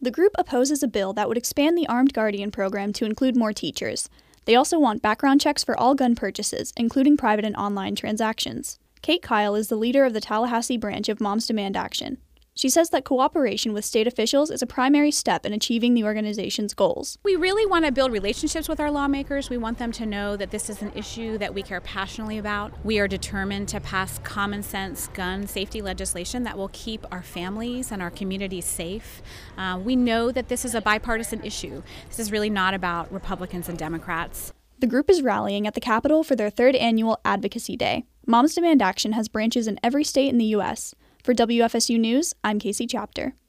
The group opposes a bill that would expand the Armed Guardian program to include more teachers. They also want background checks for all gun purchases, including private and online transactions. Kate Kyle is the leader of the Tallahassee branch of Moms Demand Action. She says that cooperation with state officials is a primary step in achieving the organization's goals. We really want to build relationships with our lawmakers. We want them to know that this is an issue that we care passionately about. We are determined to pass common sense gun safety legislation that will keep our families and our communities safe. We know that this is a bipartisan issue. This is really not about Republicans and Democrats. The group is rallying at the Capitol for their 3rd annual Advocacy Day. Moms Demand Action has branches in every state in the U.S. For WFSU News, I'm Casey Chapter.